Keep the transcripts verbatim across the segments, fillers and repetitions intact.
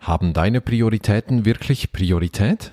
Haben deine Prioritäten wirklich Priorität?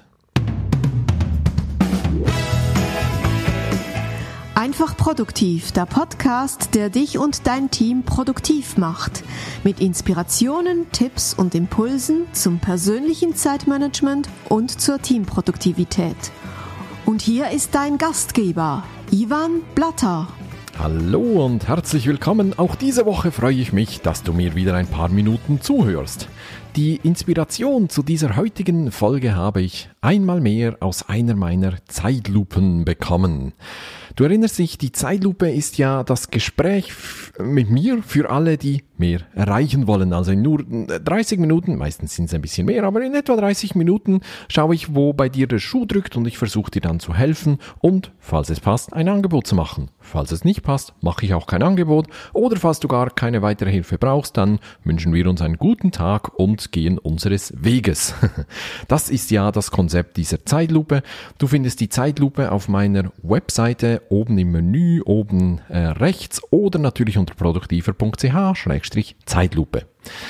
Einfach produktiv, der Podcast, der dich und dein Team produktiv macht. Mit Inspirationen, Tipps und Impulsen zum persönlichen Zeitmanagement und zur Teamproduktivität. Und hier ist dein Gastgeber, Ivan Blatter. Hallo und herzlich willkommen. Auch diese Woche freue ich mich, dass du mir wieder ein paar Minuten zuhörst. Die Inspiration zu dieser heutigen Folge habe ich einmal mehr aus einer meiner Zeitlupen bekommen. Du erinnerst dich, die Zeitlupe ist ja das Gespräch mit mir für alle, die mehr erreichen wollen. Also in nur dreißig Minuten, meistens sind es ein bisschen mehr, aber in etwa dreißig Minuten schaue ich, wo bei dir der Schuh drückt und ich versuche dir dann zu helfen und, falls es passt, ein Angebot zu machen. Falls es nicht passt, mache ich auch kein Angebot oder falls du gar keine weitere Hilfe brauchst, dann wünschen wir uns einen guten Tag und gehen unseres Weges. Das ist ja das Konzept dieser Zeitlupe. Du findest die Zeitlupe auf meiner Webseite oben im Menü, oben äh, rechts oder natürlich unter produktiver punkt c h Schrägstrich Zeitlupe.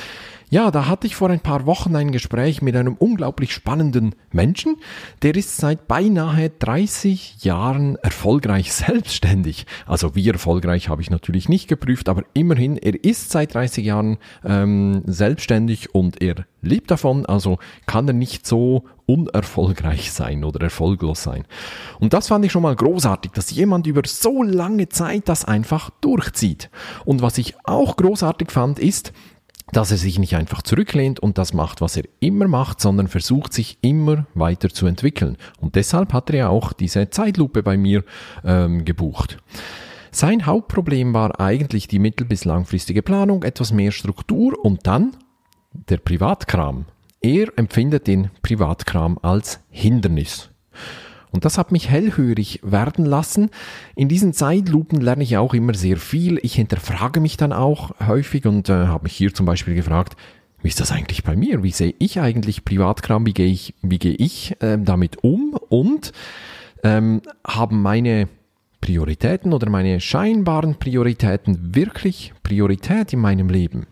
Ja, da hatte ich vor ein paar Wochen ein Gespräch mit einem unglaublich spannenden Menschen. Der ist seit beinahe dreißig Jahren erfolgreich selbstständig. Also wie erfolgreich habe ich natürlich nicht geprüft, aber immerhin, er ist seit dreißig Jahren ähm, selbstständig und er lebt davon, also kann er nicht so unerfolgreich sein oder erfolglos sein. Und das fand ich schon mal großartig, dass jemand über so lange Zeit das einfach durchzieht. Und was ich auch großartig fand, ist, dass er sich nicht einfach zurücklehnt und das macht, was er immer macht, sondern versucht, sich immer weiter zu entwickeln. Und deshalb hat er ja auch diese Zeitlupe bei mir ähm, gebucht. Sein Hauptproblem war eigentlich die mittel- bis langfristige Planung, etwas mehr Struktur und dann der Privatkram. Er empfindet den Privatkram als Hindernis. Und das hat mich hellhörig werden lassen. In diesen Zeitlupen lerne ich auch immer sehr viel. Ich hinterfrage mich dann auch häufig und äh, habe mich hier zum Beispiel gefragt, wie ist das eigentlich bei mir? Wie sehe ich eigentlich Privatkram? Wie gehe ich, wie gehe ich äh, damit um? Und ähm, haben meine Prioritäten oder meine scheinbaren Prioritäten wirklich Priorität in meinem Leben?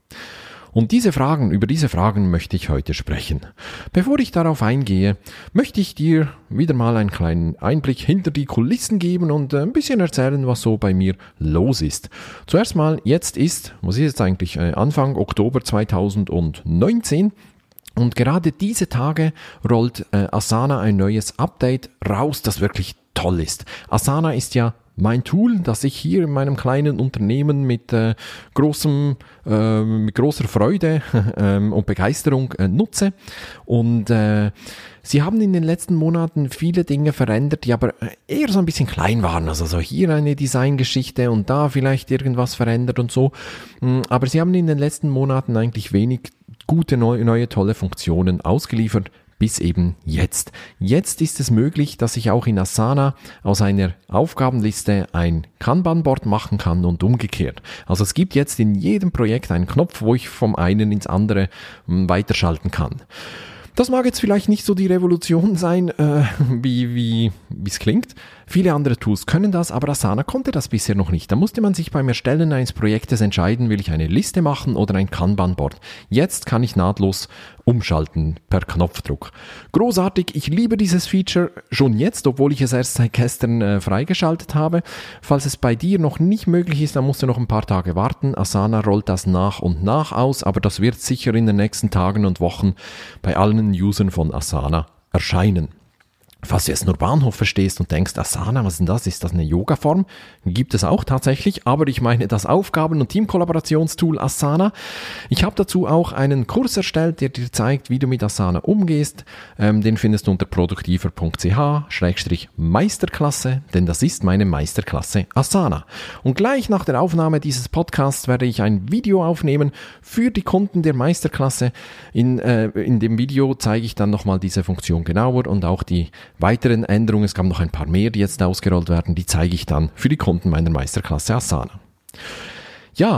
Und diese Fragen, über diese Fragen möchte ich heute sprechen. Bevor ich darauf eingehe, möchte ich dir wieder mal einen kleinen Einblick hinter die Kulissen geben und ein bisschen erzählen, was so bei mir los ist. Zuerst mal, jetzt ist, was ist jetzt eigentlich, Anfang Oktober zweitausendneunzehn. Und gerade diese Tage rollt äh, Asana ein neues Update raus, das wirklich toll ist. Asana ist ja mein Tool, das ich hier in meinem kleinen Unternehmen mit äh, großem, äh, mit großer Freude äh, und Begeisterung äh, nutze. Und äh, sie haben in den letzten Monaten viele Dinge verändert, die aber eher so ein bisschen klein waren. Also so hier eine Designgeschichte und da vielleicht irgendwas verändert und so. Aber sie haben in den letzten Monaten eigentlich wenig gute, neue, neue tolle Funktionen ausgeliefert. Bis eben jetzt. Jetzt ist es möglich, dass ich auch in Asana aus einer Aufgabenliste ein Kanban-Board machen kann und umgekehrt. Also es gibt jetzt in jedem Projekt einen Knopf, wo ich vom einen ins andere weiterschalten kann. Das mag jetzt vielleicht nicht so die Revolution sein, äh, wie wie wie es klingt. Viele andere Tools können das, aber Asana konnte das bisher noch nicht. Da musste man sich beim Erstellen eines Projektes entscheiden, will ich eine Liste machen oder ein Kanban-Board. Jetzt kann ich nahtlos umschalten per Knopfdruck. Großartig, ich liebe dieses Feature schon jetzt, obwohl ich es erst seit gestern äh, freigeschaltet habe. Falls es bei dir noch nicht möglich ist, dann musst du noch ein paar Tage warten. Asana rollt das nach und nach aus, aber das wird sicher in den nächsten Tagen und Wochen bei allen Usern von Asana erscheinen. Falls du jetzt nur Bahnhof verstehst und denkst, Asana, was ist denn das? Ist das eine Yoga-Form? Gibt es auch tatsächlich, aber ich meine das Aufgaben- und Teamkollaborationstool Asana. Ich habe dazu auch einen Kurs erstellt, der dir zeigt, wie du mit Asana umgehst. Ähm, den findest du unter produktiver punkt c h Schrägstrich Meisterklasse, denn das ist meine Meisterklasse Asana. Und gleich nach der Aufnahme dieses Podcasts werde ich ein Video aufnehmen für die Kunden der Meisterklasse. In, äh, in dem Video zeige ich dann nochmal diese Funktion genauer und auch die weiteren Änderungen, es gab noch ein paar mehr, die jetzt ausgerollt werden, die zeige ich dann für die Kunden meiner Meisterklasse Asana. Ja,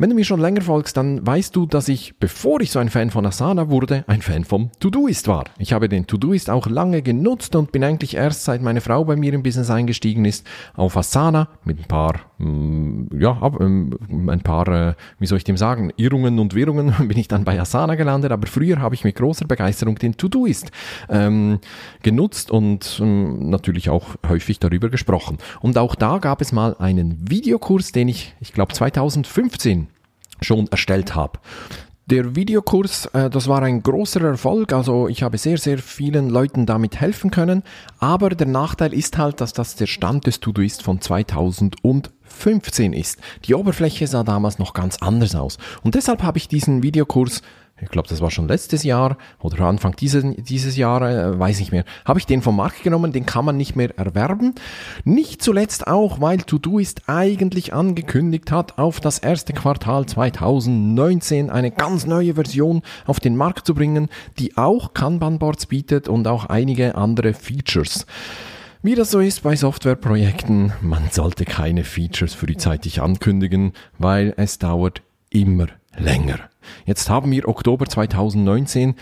Wenn du mir schon länger folgst, dann weißt du, dass ich, bevor ich so ein Fan von Asana wurde, ein Fan vom Todoist war. Ich habe den Todoist auch lange genutzt und bin eigentlich erst seit meine Frau bei mir im Business eingestiegen ist, auf Asana mit ein paar, ja, ein paar, wie soll ich dem sagen, Irrungen und Wirrungen bin ich dann bei Asana gelandet, aber früher habe ich mit großer Begeisterung den Todoist ähm, genutzt und ähm, natürlich auch häufig darüber gesprochen. Und auch da gab es mal einen Videokurs, den ich, ich glaube zweitausendfünfzehn schon erstellt habe. Der Videokurs, äh, das war ein großer Erfolg, also ich habe sehr, sehr vielen Leuten damit helfen können, aber der Nachteil ist halt, dass das der Stand des Todoist von zweitausendfünfzehn ist. Die Oberfläche sah damals noch ganz anders aus und deshalb habe ich diesen Videokurs, ich glaube, das war schon letztes Jahr oder Anfang dieses, dieses Jahr, äh, weiß nicht mehr, habe ich den vom Markt genommen, den kann man nicht mehr erwerben. Nicht zuletzt auch, weil Todoist eigentlich angekündigt hat, auf das erste Quartal zweitausendneunzehn eine ganz neue Version auf den Markt zu bringen, die auch Kanban-Boards bietet und auch einige andere Features. Wie das so ist bei Softwareprojekten, man sollte keine Features frühzeitig ankündigen, weil es dauert immer länger. Jetzt haben wir Oktober zweitausendneunzehn.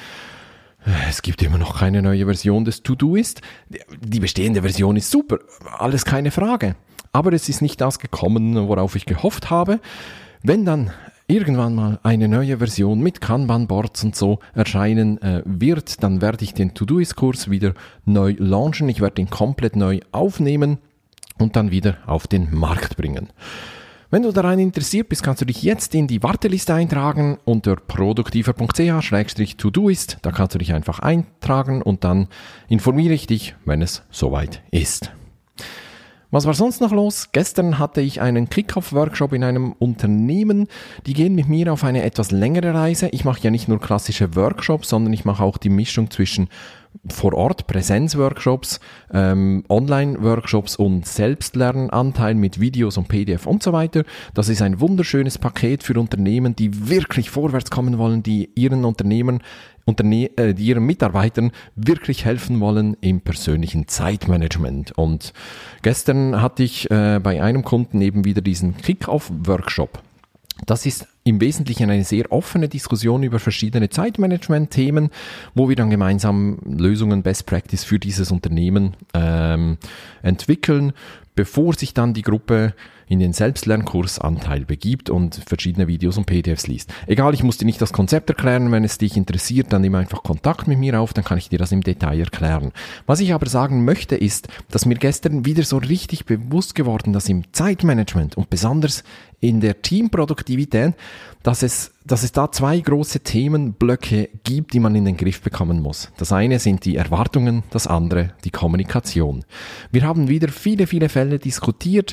Es gibt immer noch keine neue Version des Todoist. Die bestehende Version ist super, alles keine Frage. Aber es ist nicht das gekommen, worauf ich gehofft habe. Wenn dann irgendwann mal eine neue Version mit Kanban-Boards und so erscheinen äh, wird, dann werde ich den Todoist-Kurs wieder neu launchen. Ich werde ihn komplett neu aufnehmen und dann wieder auf den Markt bringen. Wenn du daran interessiert bist, kannst du dich jetzt in die Warteliste eintragen unter produktiver punkt c h slash todoist. Da kannst du dich einfach eintragen und dann informiere ich dich, wenn es soweit ist. Was war sonst noch los? Gestern hatte ich einen Kick-Off-Workshop in einem Unternehmen. Die gehen mit mir auf eine etwas längere Reise. Ich mache ja nicht nur klassische Workshops, sondern ich mache auch die Mischung zwischen vor Ort Präsenzworkshops, ähm, Online-Workshops und Selbstlernanteil mit Videos und P D F und so weiter. Das ist ein wunderschönes Paket für Unternehmen, die wirklich vorwärts kommen wollen, die ihren Unternehmen, Unterne- äh, die ihren Mitarbeitern wirklich helfen wollen im persönlichen Zeitmanagement. Und gestern hatte ich äh, bei einem Kunden eben wieder diesen Kick-Off-Workshop. Das ist im Wesentlichen eine sehr offene Diskussion über verschiedene Zeitmanagement-Themen, wo wir dann gemeinsam Lösungen, Best Practice für dieses Unternehmen ähm, entwickeln, bevor sich dann die Gruppe in den Selbstlernkursanteil begibt und verschiedene Videos und P D Fs liest. Egal, ich muss dir nicht das Konzept erklären, wenn es dich interessiert, dann nimm einfach Kontakt mit mir auf, dann kann ich dir das im Detail erklären. Was ich aber sagen möchte ist, dass mir gestern wieder so richtig bewusst geworden, dass im Zeitmanagement und besonders in der Teamproduktivität, dass es, dass es da zwei große Themenblöcke gibt, die man in den Griff bekommen muss. Das eine sind die Erwartungen, das andere die Kommunikation. Wir haben wieder viele, viele Fälle diskutiert,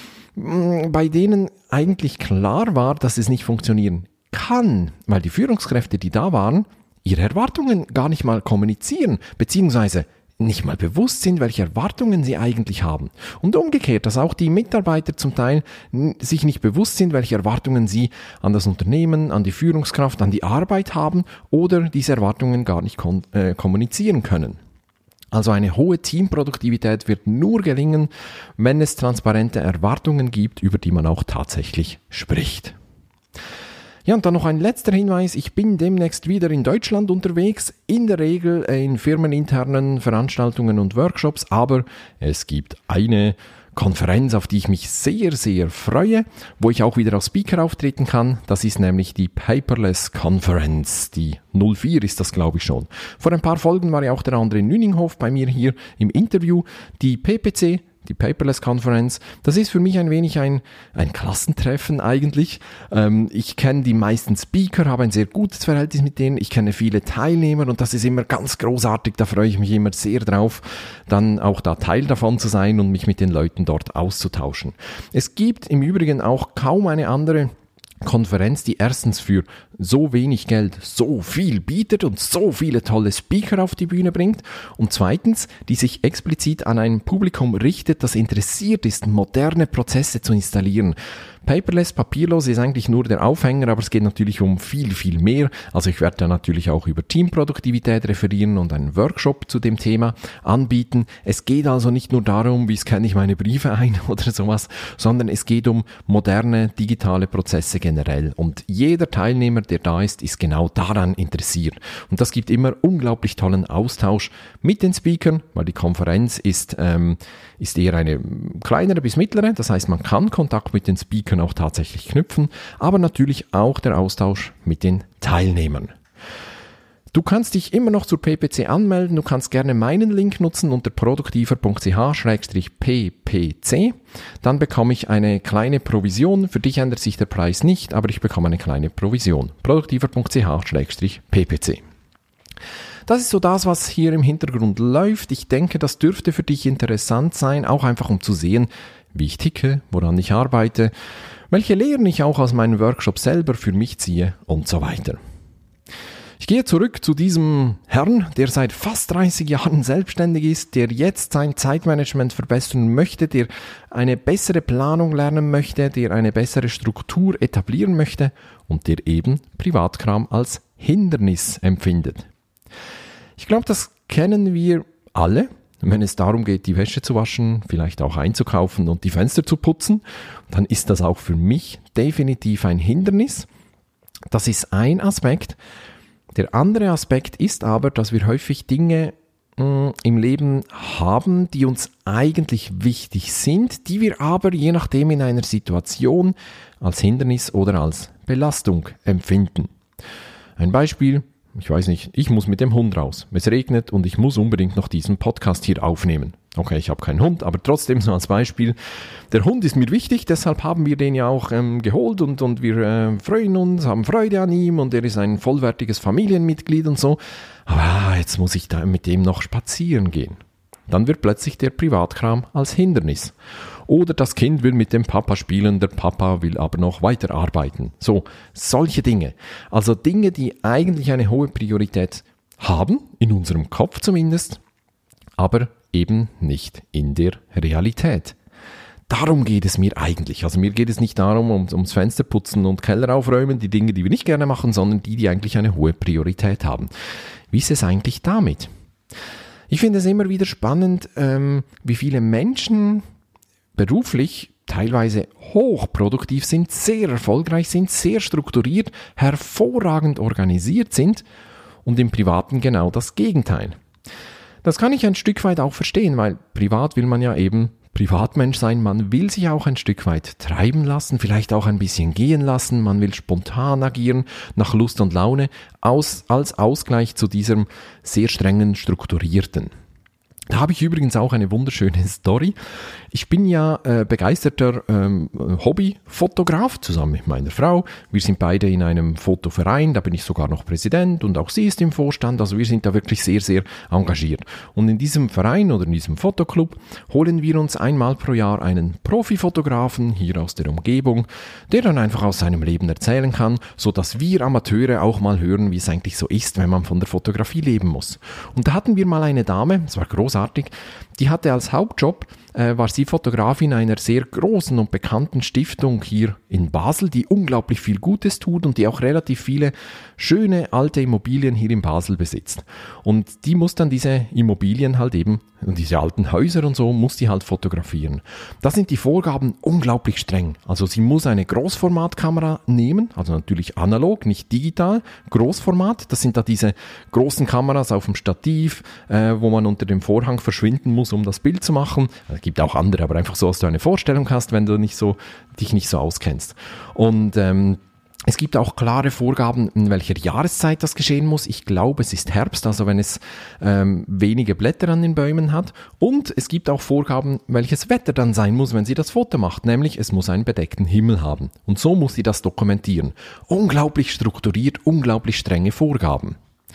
bei denen eigentlich klar war, dass es nicht funktionieren kann, weil die Führungskräfte, die da waren, ihre Erwartungen gar nicht mal kommunizieren, beziehungsweise nicht mal bewusst sind, welche Erwartungen sie eigentlich haben. Und umgekehrt, dass auch die Mitarbeiter zum Teil sich nicht bewusst sind, welche Erwartungen sie an das Unternehmen, an die Führungskraft, an die Arbeit haben oder diese Erwartungen gar nicht kon- äh, kommunizieren können. Also eine hohe Teamproduktivität wird nur gelingen, wenn es transparente Erwartungen gibt, über die man auch tatsächlich spricht. Ja, und dann noch ein letzter Hinweis. Ich bin demnächst wieder in Deutschland unterwegs, in der Regel in firmeninternen Veranstaltungen und Workshops, aber es gibt eine Konferenz, auf die ich mich sehr, sehr freue, wo ich auch wieder als Speaker auftreten kann. Das ist nämlich die Paperless Conference. Die null vier ist das, glaube ich, schon. Vor ein paar Folgen war ja auch der André Nüninghoff bei mir hier im Interview. Die P P C, die Paperless Conference, das ist für mich ein wenig ein, ein Klassentreffen eigentlich. Ähm, ich kenne die meisten Speaker, habe ein sehr gutes Verhältnis mit denen. Ich kenne viele Teilnehmer und das ist immer ganz großartig. Da freue ich mich immer sehr drauf, dann auch da Teil davon zu sein und mich mit den Leuten dort auszutauschen. Es gibt im Übrigen auch kaum eine andere Konferenz, die erstens für so wenig Geld so viel bietet und so viele tolle Speaker auf die Bühne bringt und zweitens, die sich explizit an ein Publikum richtet, das interessiert ist, moderne Prozesse zu installieren. Paperless, papierlos ist eigentlich nur der Aufhänger, aber es geht natürlich um viel, viel mehr. Also ich werde da natürlich auch über Teamproduktivität referieren und einen Workshop zu dem Thema anbieten. Es geht also nicht nur darum, wie scanne ich meine Briefe ein oder sowas, sondern es geht um moderne digitale Prozesse generell. Und jeder Teilnehmer, der da ist, ist genau daran interessiert. Und das gibt immer unglaublich tollen Austausch mit den Speakern, weil die Konferenz ist, ähm, ist eher eine kleinere bis mittlere. Das heißt, man kann Kontakt mit den Speakern auch tatsächlich knüpfen, aber natürlich auch der Austausch mit den Teilnehmern. Du kannst dich immer noch zur P P C anmelden. Du kannst gerne meinen Link nutzen unter produktiver punkt c h schrägstrich p p c. Dann bekomme ich eine kleine Provision. Für dich ändert sich der Preis nicht, aber ich bekomme eine kleine Provision. produktiver punkt c h schrägstrich p p c. Das ist so das, was hier im Hintergrund läuft. Ich denke, das dürfte für dich interessant sein, auch einfach um zu sehen, wie ich ticke, woran ich arbeite, welche Lehren ich auch aus meinen Workshops selber für mich ziehe und so weiter. Ich gehe zurück zu diesem Herrn, der seit fast dreißig Jahren selbstständig ist, der jetzt sein Zeitmanagement verbessern möchte, der eine bessere Planung lernen möchte, der eine bessere Struktur etablieren möchte und der eben Privatkram als Hindernis empfindet. Ich glaube, das kennen wir alle, wenn es darum geht, die Wäsche zu waschen, vielleicht auch einzukaufen und die Fenster zu putzen, dann ist das auch für mich definitiv ein Hindernis. Das ist ein Aspekt. Der andere Aspekt ist aber, dass wir häufig Dinge mh, im Leben haben, die uns eigentlich wichtig sind, die wir aber je nachdem in einer Situation als Hindernis oder als Belastung empfinden. Ein Beispiel: Ich weiß nicht, ich muss mit dem Hund raus. Es regnet und ich muss unbedingt noch diesen Podcast hier aufnehmen. Okay, ich habe keinen Hund, aber trotzdem so als Beispiel. Der Hund ist mir wichtig, deshalb haben wir den ja auch ähm, geholt und, und wir äh, freuen uns, haben Freude an ihm und er ist ein vollwertiges Familienmitglied und so. Aber jetzt muss ich da mit dem noch spazieren gehen. Dann wird plötzlich der Privatkram als Hindernis. Oder das Kind will mit dem Papa spielen, der Papa will aber noch weiterarbeiten. So, solche Dinge. Also Dinge, die eigentlich eine hohe Priorität haben, in unserem Kopf zumindest, aber eben nicht in der Realität. Darum geht es mir eigentlich. Also mir geht es nicht darum, um, ums Fensterputzen und Keller aufräumen, die Dinge, die wir nicht gerne machen, sondern die, die eigentlich eine hohe Priorität haben. Wie ist es eigentlich damit? Ich finde es immer wieder spannend, ähm, wie viele Menschen beruflich teilweise hochproduktiv sind, sehr erfolgreich sind, sehr strukturiert, hervorragend organisiert sind und im Privaten genau das Gegenteil. Das kann ich ein Stück weit auch verstehen, weil privat will man ja eben Privatmensch sein, man will sich auch ein Stück weit treiben lassen, vielleicht auch ein bisschen gehen lassen, man will spontan agieren, nach Lust und Laune, aus, als Ausgleich zu diesem sehr strengen, strukturierten. Da habe ich übrigens auch eine wunderschöne Story. Ich bin ja äh, begeisterter ähm, Hobbyfotograf zusammen mit meiner Frau. Wir sind beide in einem Fotoverein, da bin ich sogar noch Präsident und auch sie ist im Vorstand. Also wir sind da wirklich sehr, sehr engagiert. Und in diesem Verein oder in diesem Fotoclub holen wir uns einmal pro Jahr einen Profifotografen hier aus der Umgebung, der dann einfach aus seinem Leben erzählen kann, sodass wir Amateure auch mal hören, wie es eigentlich so ist, wenn man von der Fotografie leben muss. Und da hatten wir mal eine Dame, das war großartig, die hatte als Hauptjob, äh, war sie Fotografin einer sehr großen und bekannten Stiftung hier in Basel, die unglaublich viel Gutes tut und die auch relativ viele schöne alte Immobilien hier in Basel besitzt. Und die muss dann diese Immobilien halt eben, und diese alten Häuser und so, muss die halt fotografieren. Da sind die Vorgaben unglaublich streng. Also sie muss eine Großformatkamera nehmen, also natürlich analog, nicht digital, Großformat. Das sind da diese großen Kameras auf dem Stativ, äh, wo man unter dem Vorhang verschwinden muss, um das Bild zu machen. Es gibt auch andere, aber einfach so, dass du eine Vorstellung hast, wenn du nicht so, dich nicht so auskennst. Und ähm, es gibt auch klare Vorgaben, in welcher Jahreszeit das geschehen muss. Ich glaube, es ist Herbst, also wenn es ähm, wenige Blätter an den Bäumen hat. Und es gibt auch Vorgaben, welches Wetter dann sein muss, wenn sie das Foto macht. Nämlich, es muss einen bedeckten Himmel haben. Und so muss sie das dokumentieren. Unglaublich strukturiert, unglaublich strenge Vorgaben.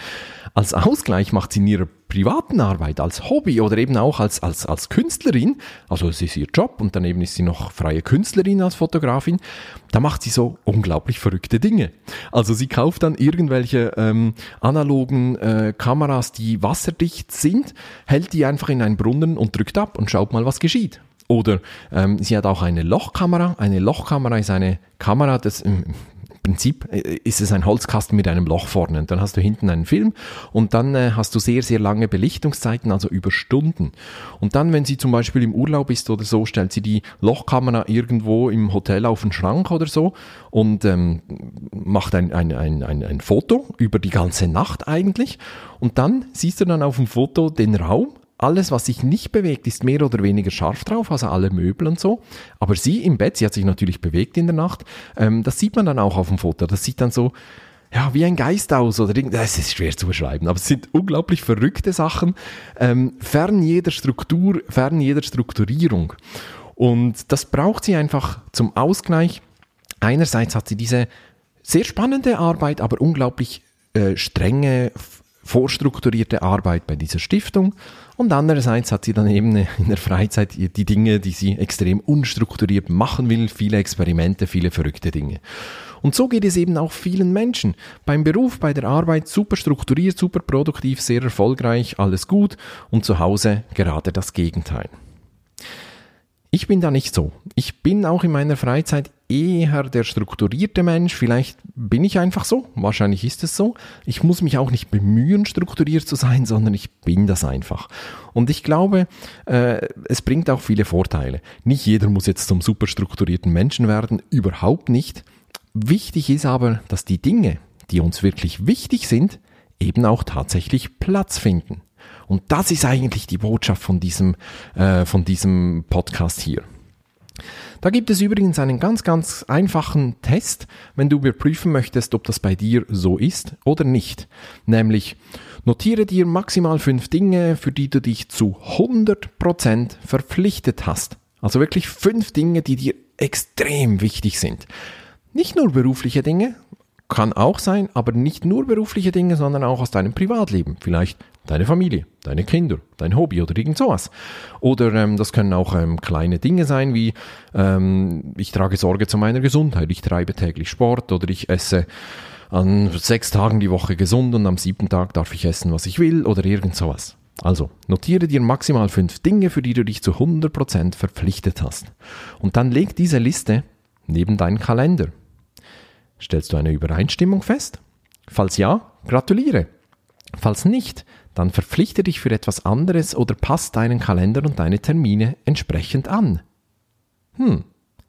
Als Ausgleich macht sie in ihrer privaten Arbeit, als Hobby oder eben auch als, als, als Künstlerin, also es ist ihr Job und daneben ist sie noch freie Künstlerin als Fotografin, da macht sie so unglaublich verrückte Dinge. Also sie kauft dann irgendwelche ähm, analogen äh, Kameras, die wasserdicht sind, hält die einfach in einen Brunnen und drückt ab und schaut mal, was geschieht. Oder ähm, sie hat auch eine Lochkamera. Eine Lochkamera ist eine Kamera, das im Prinzip ist es ein Holzkasten mit einem Loch vorne. Und dann hast du hinten einen Film und dann äh, hast du sehr, sehr lange Belichtungszeiten, also über Stunden. Und dann, wenn sie zum Beispiel im Urlaub ist oder so, stellt sie die Lochkamera irgendwo im Hotel auf den Schrank oder so und ähm, macht ein, ein, ein, ein, ein Foto über die ganze Nacht eigentlich. Und dann siehst du dann auf dem Foto den Raum. Alles, was sich nicht bewegt, ist mehr oder weniger scharf drauf, also alle Möbel und so. Aber sie im Bett, sie hat sich natürlich bewegt in der Nacht, ähm, das sieht man dann auch auf dem Foto. Das sieht dann so, ja, wie ein Geist aus oder irgend, das ist schwer zu beschreiben, aber es sind unglaublich verrückte Sachen, ähm, fern jeder Struktur, fern jeder Strukturierung. Und das braucht sie einfach zum Ausgleich. Einerseits hat sie diese sehr spannende Arbeit, aber unglaublich äh, strenge, vorstrukturierte Arbeit bei dieser Stiftung und andererseits hat sie dann eben in der Freizeit die Dinge, die sie extrem unstrukturiert machen will, viele Experimente, viele verrückte Dinge. Und so geht es eben auch vielen Menschen. Beim Beruf, bei der Arbeit super strukturiert, super produktiv, sehr erfolgreich, alles gut und zu Hause gerade das Gegenteil. Ich bin da nicht so. Ich bin auch in meiner Freizeit eher der strukturierte Mensch. Vielleicht bin ich einfach so. Wahrscheinlich ist es so. Ich muss mich auch nicht bemühen, strukturiert zu sein, sondern ich bin das einfach. Und ich glaube, äh, es bringt auch viele Vorteile. Nicht jeder muss jetzt zum super strukturierten Menschen werden. Überhaupt nicht. Wichtig ist aber, dass die Dinge, die uns wirklich wichtig sind, eben auch tatsächlich Platz finden. Und das ist eigentlich die Botschaft von diesem, äh, von diesem Podcast hier. Da gibt es übrigens einen ganz, ganz einfachen Test, wenn du überprüfen möchtest, ob das bei dir so ist oder nicht. Nämlich, notiere dir maximal fünf Dinge, für die du dich zu hundert Prozent verpflichtet hast. Also wirklich fünf Dinge, die dir extrem wichtig sind. Nicht nur berufliche Dinge, kann auch sein, aber nicht nur berufliche Dinge, sondern auch aus deinem Privatleben. Vielleicht deine Familie, deine Kinder, dein Hobby oder irgend sowas. Oder ähm, das können auch ähm, kleine Dinge sein, wie ähm, ich trage Sorge zu meiner Gesundheit, ich treibe täglich Sport oder ich esse an sechs Tagen die Woche gesund und am siebten Tag darf ich essen, was ich will oder irgend sowas. Also, notiere dir maximal fünf Dinge, für die du dich zu hundert Prozent verpflichtet hast. Und dann leg diese Liste neben deinen Kalender. Stellst du eine Übereinstimmung fest? Falls ja, gratuliere. Falls nicht, dann verpflichte dich für etwas anderes oder pass deinen Kalender und deine Termine entsprechend an. Hm.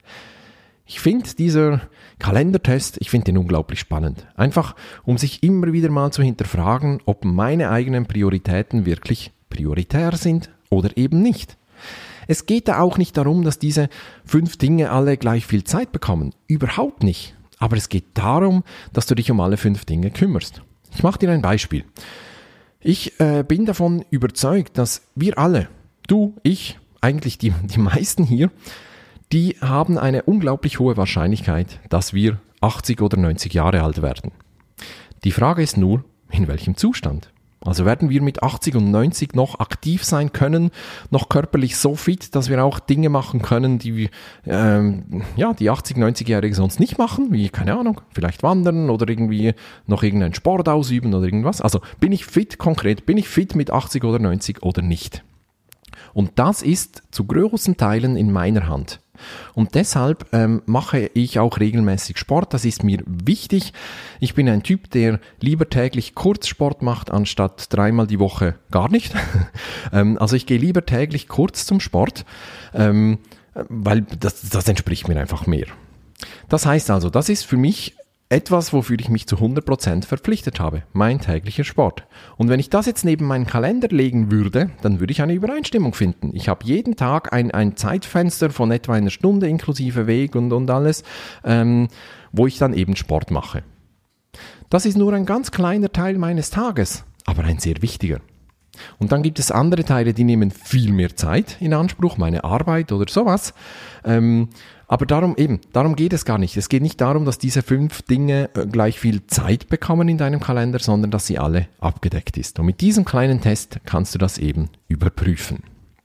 Ich finde dieser Kalendertest, ich finde den unglaublich spannend. Einfach, um sich immer wieder mal zu hinterfragen, ob meine eigenen Prioritäten wirklich prioritär sind oder eben nicht. Es geht da auch nicht darum, dass diese fünf Dinge alle gleich viel Zeit bekommen. Überhaupt nicht. Aber es geht darum, dass du dich um alle fünf Dinge kümmerst. Ich mache dir ein Beispiel. Ich äh, bin davon überzeugt, dass wir alle, du, ich, eigentlich die, die meisten hier, die haben eine unglaublich hohe Wahrscheinlichkeit, dass wir achtzig oder neunzig Jahre alt werden. Die Frage ist nur, in welchem Zustand? Also werden wir mit achtzig und neunzig noch aktiv sein können, noch körperlich so fit, dass wir auch Dinge machen können, die ähm, ja, die achtzig-, neunzig-Jährige sonst nicht machen, wie, keine Ahnung, vielleicht wandern oder irgendwie noch irgendeinen Sport ausüben oder irgendwas. Also bin ich fit konkret, bin ich fit mit achtzig oder neunzig oder nicht? Und das ist zu großen Teilen in meiner Hand. Und deshalb ähm, mache ich auch regelmäßig Sport, das ist mir wichtig. Ich bin ein Typ, der lieber täglich Kurzsport macht, anstatt dreimal die Woche gar nicht. ähm, also ich gehe lieber täglich kurz zum Sport, ähm, weil das, das entspricht mir einfach mehr. Das heißt also, das ist für mich etwas, wofür ich mich zu hundert Prozent verpflichtet habe, mein täglicher Sport. Und wenn ich das jetzt neben meinen Kalender legen würde, dann würde ich eine Übereinstimmung finden. Ich habe jeden Tag ein, ein Zeitfenster von etwa einer Stunde inklusive Weg und, und alles, ähm, wo ich dann eben Sport mache. Das ist nur ein ganz kleiner Teil meines Tages, aber ein sehr wichtiger. Und dann gibt es andere Teile, die nehmen viel mehr Zeit in Anspruch, meine Arbeit oder sowas. Ähm, aber darum eben, darum geht es gar nicht. Es geht nicht darum, dass diese fünf Dinge gleich viel Zeit bekommen in deinem Kalender, sondern dass sie alle abgedeckt ist. Und mit diesem kleinen Test kannst du das eben überprüfen.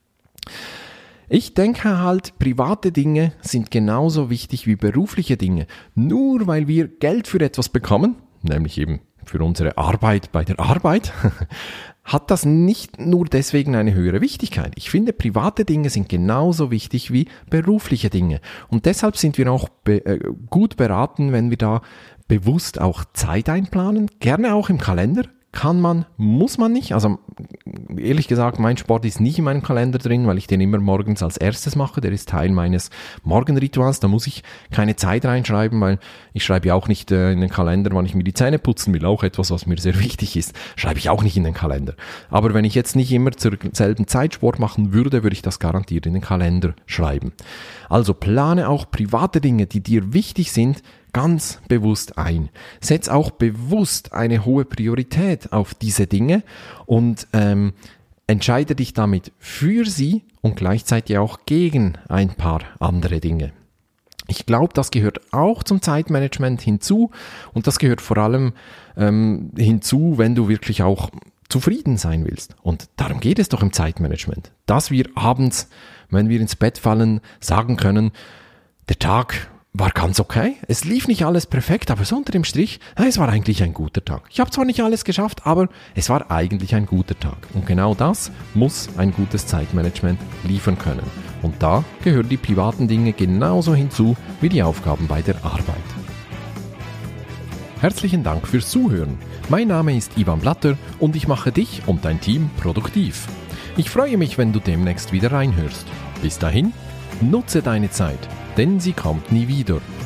Ich denke halt, private Dinge sind genauso wichtig wie berufliche Dinge. Nur weil wir Geld für etwas bekommen, nämlich eben für unsere Arbeit bei der Arbeit, hat das nicht nur deswegen eine höhere Wichtigkeit. Ich finde, private Dinge sind genauso wichtig wie berufliche Dinge. Und deshalb sind wir auch be- äh, gut beraten, wenn wir da bewusst auch Zeit einplanen, gerne auch im Kalender. Kann man, muss man nicht. Also ehrlich gesagt, mein Sport ist nicht in meinem Kalender drin, weil ich den immer morgens als erstes mache. Der ist Teil meines Morgenrituals. Da muss ich keine Zeit reinschreiben, weil ich schreibe ja auch nicht äh, in den Kalender, wann ich mir die Zähne putzen will. Auch etwas, was mir sehr wichtig ist, schreibe ich auch nicht in den Kalender. Aber wenn ich jetzt nicht immer zur selben Zeit Sport machen würde, würde ich das garantiert in den Kalender schreiben. Also plane auch private Dinge, die dir wichtig sind, ganz bewusst ein. Setz auch bewusst eine hohe Priorität auf diese Dinge und ähm, entscheide dich damit für sie und gleichzeitig auch gegen ein paar andere Dinge. Ich glaube, das gehört auch zum Zeitmanagement hinzu und das gehört vor allem ähm, hinzu, wenn du wirklich auch zufrieden sein willst. Und darum geht es doch im Zeitmanagement, dass wir abends, wenn wir ins Bett fallen, sagen können, der Tag war ganz okay. Es lief nicht alles perfekt, aber so unter dem Strich, es war eigentlich ein guter Tag. Ich habe zwar nicht alles geschafft, aber es war eigentlich ein guter Tag. Und genau das muss ein gutes Zeitmanagement liefern können. Und da gehören die privaten Dinge genauso hinzu wie die Aufgaben bei der Arbeit. Herzlichen Dank fürs Zuhören. Mein Name ist Ivan Blatter und ich mache dich und dein Team produktiv. Ich freue mich, wenn du demnächst wieder reinhörst. Bis dahin, nutze deine Zeit, denn sie kommt nie wieder.